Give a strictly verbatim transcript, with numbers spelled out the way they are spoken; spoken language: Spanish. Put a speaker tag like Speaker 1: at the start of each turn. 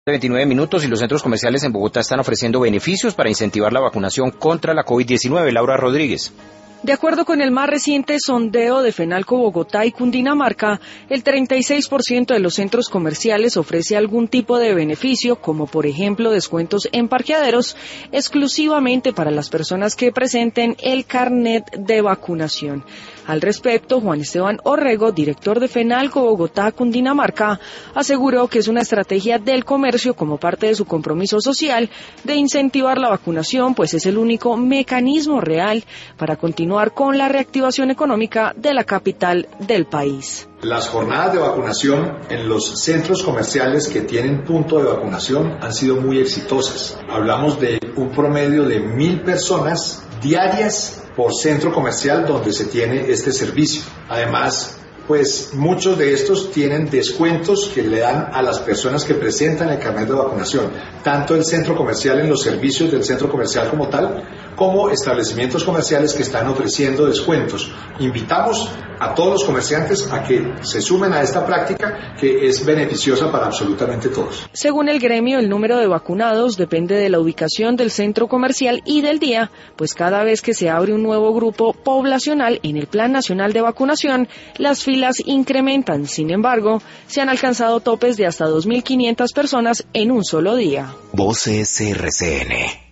Speaker 1: veintinueve minutos y los centros comerciales en Bogotá están ofreciendo beneficios para incentivar la vacunación contra la COVID diecinueve. Laura Rodríguez.
Speaker 2: De acuerdo con el más reciente sondeo de Fenalco Bogotá y Cundinamarca, el treinta y seis por ciento de los centros comerciales ofrece algún tipo de beneficio, como por ejemplo descuentos en parqueaderos, exclusivamente para las personas que presenten el carnet de vacunación. Al respecto, Juan Esteban Orrego, director de Fenalco Bogotá, Cundinamarca, aseguró que es una estrategia del comercio como parte de su compromiso social de incentivar la vacunación, pues es el único mecanismo real para continuar con la reactivación económica de la capital del país.
Speaker 3: Las jornadas de vacunación en los centros comerciales que tienen punto de vacunación han sido muy exitosas. Hablamos de un promedio de mil personas diarias por centro comercial donde se tiene este servicio. Además, pues muchos de estos tienen descuentos que le dan a las personas que presentan el carnet de vacunación, tanto el centro comercial en los servicios del centro comercial como tal, como establecimientos comerciales que están ofreciendo descuentos. Invitamos a todos los comerciantes a que se sumen a esta práctica que es beneficiosa para absolutamente todos.
Speaker 2: Según el gremio, el número de vacunados depende de la ubicación del centro comercial y del día, pues cada vez que se abre un nuevo grupo poblacional en el Plan Nacional de Vacunación, las filas incrementan. Sin embargo, se han alcanzado topes de hasta dos mil quinientas personas en un solo día.
Speaker 4: Voces R C N.